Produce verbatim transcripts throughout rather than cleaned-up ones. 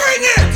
Bring it!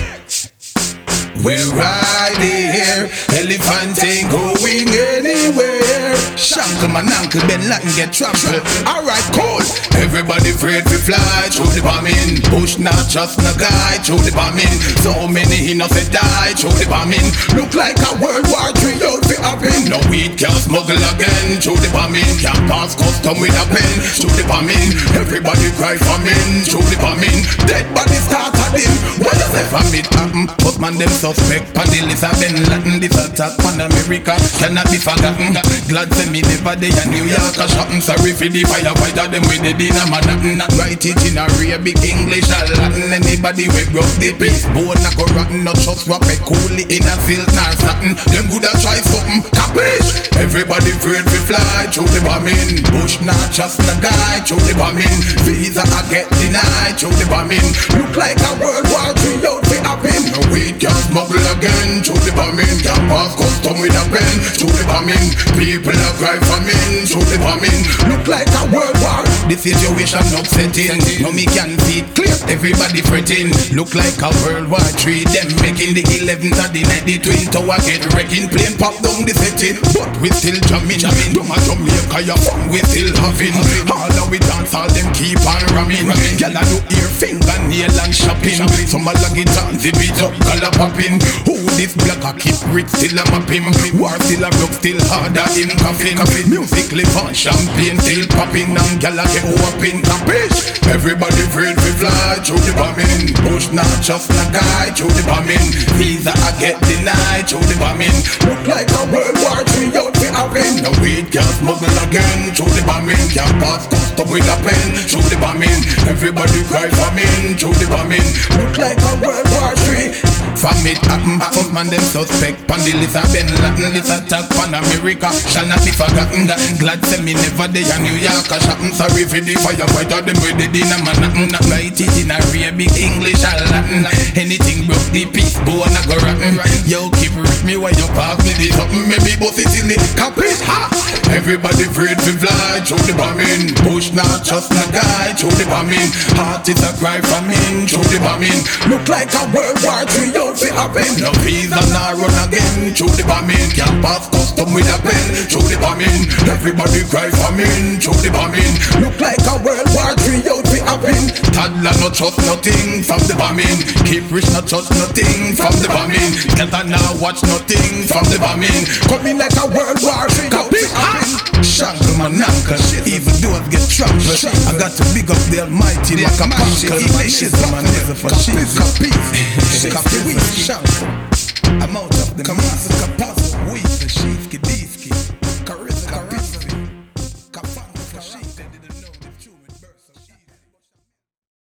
We're right here, elephant ain't going anywhere. Shankle man, uncle Ben Latin get trampled. Alright, cool. Everybody afraid to fly through the bombing. Bush not just no guy through the bombing. So many innocent die through the bombing. Look like a World War Three out to happen. No weed can smuggle again through the bombing. Can't pass custom with a pen through the bombing. Everybody cry famine through the bombing. Dead body start at him. What does that famine happen? Postman them suspect. Pandil is a Ben Latin. This attack on America cannot be forgotten. Glad to me never day in New York a shopping. Sorry for the firefighter them with the dinner man. Not write it in a real big English or Latin. Anybody we broke the peace board not go rotten. Not just rap it coolly in a field nor satin. Them good a try something. Capish? Everybody afraid to fly through the bombing. Bush not just a guy through the bombing. Visa I get denied through the bombing. Look like a World War Three out to happen. No weed can smuggle again through the bombing. Can't pass custom with a pen through the bombing. People are cry famine through the bombing. Look like a World War. The situation upsetting. No me can see it clear. Everybody fretting. Look like a World War Three. Them making the eleventh of the night. The twin tower get wrecking. Plane pop down the setting. But we still jamming. Don't a Jamaica ya fun we still having. All of we dance all them keep on ramming. Gyal a do ear fingernail and shopping. Some a lag it on the beat up color popping. Who this black a keep rich still a mapping. War still a rock still harder in coffin. Music live on champagne still popping. And gyal a get whopping. Capish? Everybody afraid to fly through the bombing. Bush not just a guy through the bombing. Visa I get denied through the bombing. Look like a World War Three out to happen. No weed can smuggle again through the bombing. Can't pass custom with a pen through the bombing. Everybody cry famine through the bombing. Look like a World War Three. From it happen, fuck man them suspect. Pandil is a Ben Latin. This attack on America shall not be forgotten. Glad say me never day in New York a shopping. Sorry for the firefighter them with the dinner man. Not write it in a real big English or Latin. Anything broke the peace bone a go rotten. Yo keep rip me while you pass me this something. Maybe both it in the capish. Ha! Everybody afraid to fly through the bombing. Bush not just a guy through the bombing. Heart is a cry famine through the bombing. Look like a World War Three out to happen. No visa not run again through the bombing. Can't pass custom with a pen through the bombing. Everybody cry famine through the bombing. Look like a World War Three out to happen. Toddler not trust nothing from the bombing. Keep rich not trust nothing from the bombing. Can't now watch nothing from the bombing. Coming like a World War Three out to happen. Shankle man uncle, even doers get trampled. I got to big up the Almighty like a uncle. Even man never for shit. Copy, copy, shankle. I'm out of the master capacity. We the sheep.